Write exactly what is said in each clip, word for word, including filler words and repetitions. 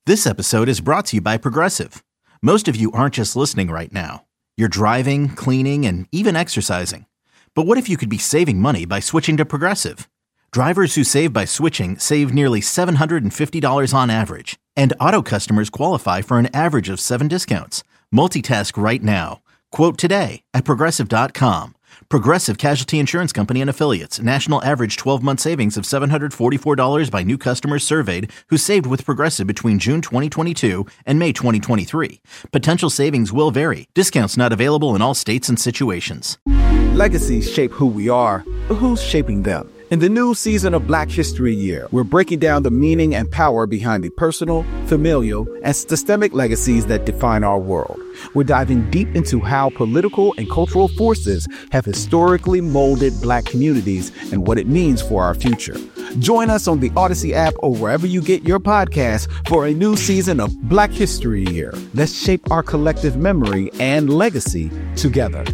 This episode is brought to you by Progressive. Most of you aren't just listening right now. You're driving, cleaning, and even exercising. But what if you could be saving money by switching to Progressive? Drivers who save by switching save nearly seven hundred fifty dollars on average. And auto customers qualify for an average of seven discounts. Multitask right now. Quote today at Progressive dot com. Progressive Casualty Insurance Company and Affiliates. National average twelve-month savings of seven hundred forty-four dollars by new customers surveyed who saved with Progressive between June twenty twenty-two and May twenty twenty-three. Potential savings will vary. Discounts not available in all states and situations. Legacies shape who we are, but who's shaping them? In the new season of Black History Year, we're breaking down the meaning and power behind the personal, familial, and systemic legacies that define our world. We're diving deep into how political and cultural forces have historically molded Black communities and what it means for our future. Join us on the Odyssey app or wherever you get your podcasts for a new season of Black History Year. Let's shape our collective memory and legacy together.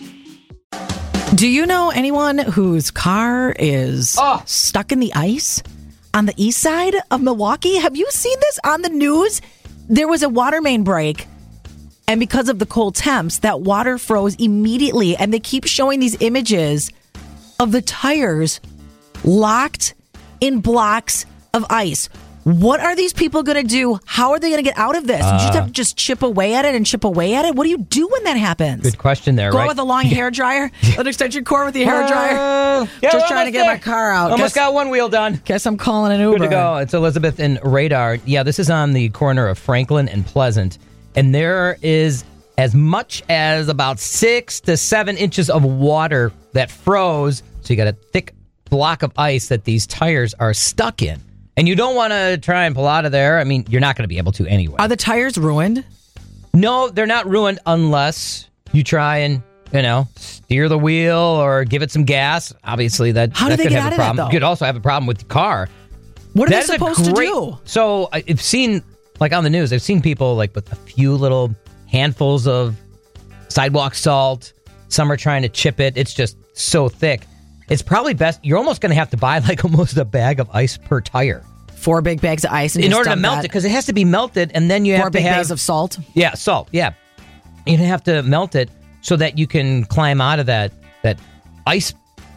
Do you know anyone whose car is oh. stuck in the ice on the east side of Milwaukee? Have you seen this on the news? There was a water main break, and because of the cold temps, that water froze immediately, and they keep showing these images of the tires locked in blocks of ice. What are these people going to do? How are they going to get out of this? Uh, you just have to just chip away at it and chip away at it? What do you do when that happens? Good question there, Go right? Go with a long hair dryer? An extension cord with your hair dryer? Uh, yeah, just trying to get there. My car out. Almost guess, got one wheel done. Guess I'm calling an Uber. Good to go. It's Elizabeth and Radar. Yeah, this is on the corner of Franklin and Pleasant. And there is as much as about six to seven inches of water that froze. So you got a thick block of ice that these tires are stuck in. And you don't want to try and pull out of there. I mean, you're not going to be able to anyway. Are the tires ruined? No, they're not ruined unless you try and, you know, steer the wheel or give it some gas. Obviously, that, How that do they could get have out a of that, problem. though? You could also have a problem with the car. What are That they is a supposed great- to do? So I've seen, like on the news, I've seen people like with a few little handfuls of sidewalk salt. Some are trying to chip it. It's just so thick. It's probably best. You're almost going to have to buy like almost a bag of ice per tire. Four big bags of ice and in just order to dump melt that. it, because it has to be melted, and then you Four have to big have bags of salt. Yeah, salt. Yeah, you have to melt it so that you can climb out of that that ice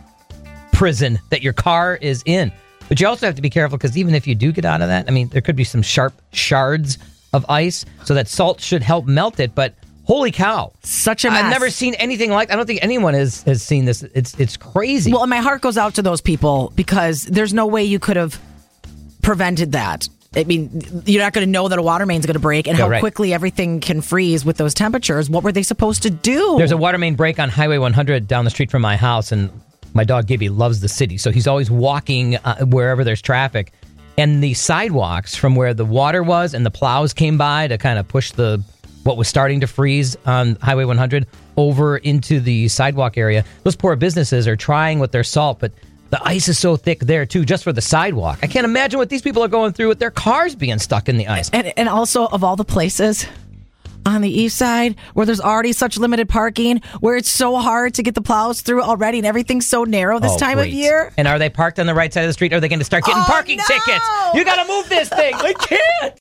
prison that your car is in. But you also have to be careful because even if you do get out of that, I mean, there could be some sharp shards of ice, so that salt should help melt it. But holy cow, such a mess. I've never seen anything like. I don't think anyone has has seen this. It's it's crazy. Well, and my heart goes out to those people because there's no way you could have prevented that. I mean, you're not going to know that a water main's going to break and Yeah, how right. quickly everything can freeze with those temperatures. What were they supposed to do? There's a water main break on Highway one hundred down the street from my house, and my dog Gibby loves the city, so he's always walking uh, wherever there's traffic. And the sidewalks from where the water was and the plows came by to kind of push the what was starting to freeze on Highway one hundred over into the sidewalk area. Those poor businesses are trying with their salt, but the ice is so thick there, too, just for the sidewalk. I can't imagine what these people are going through with their cars being stuck in the ice. And, and also, of all the places on the east side where there's already such limited parking, where it's so hard to get the plows through already and everything's so narrow this Oh, time great. of year. And are they parked on the right side of the street? Or are they going to start getting Oh, parking no! tickets? You got to move this thing. I can't.